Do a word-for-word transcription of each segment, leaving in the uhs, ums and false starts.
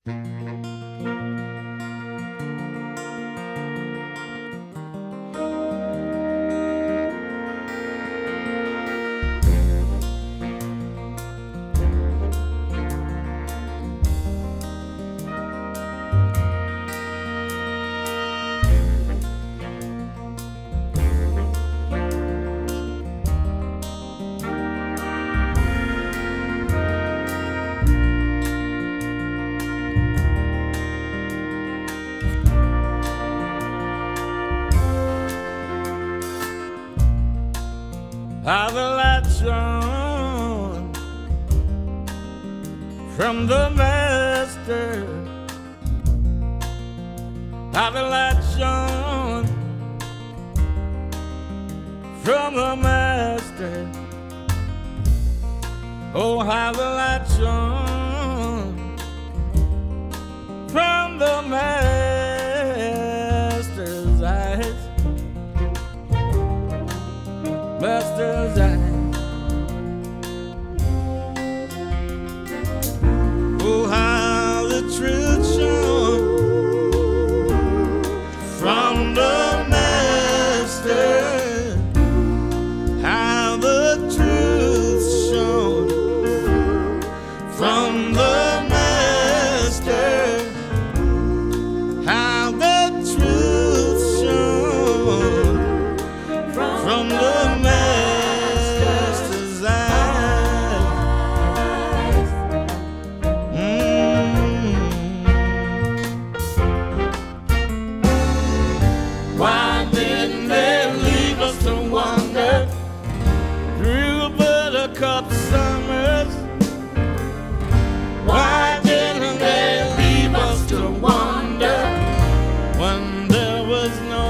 How the lights shone from the master. How the lights shone from the master. Oh, how the lights shone from the master's eyes. Master's eyes. Oh, how the truth shone from the master. How the truth shone from the master. How the truth shone from the master's eyes. Mm. Why didn't they leave us to wander through buttercup summers? Why didn't they leave us to wander when there was no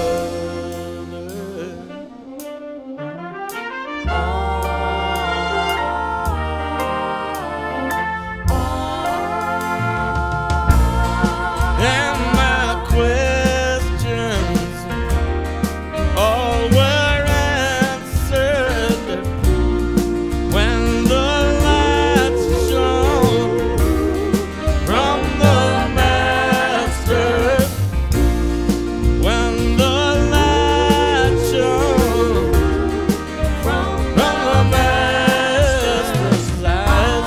and my questions all were answered when the lights shone from the master. When the lights shone from the master's eyes.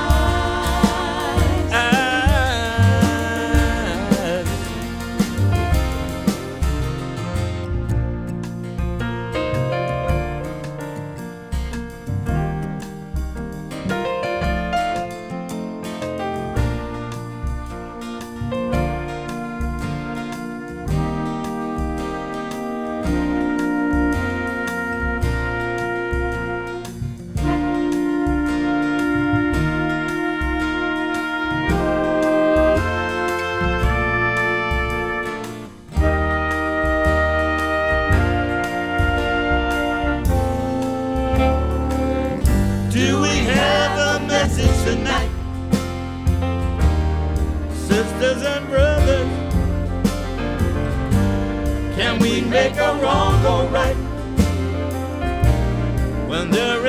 Do we have a message tonight? Sisters and brothers, can we make a wrong go right when there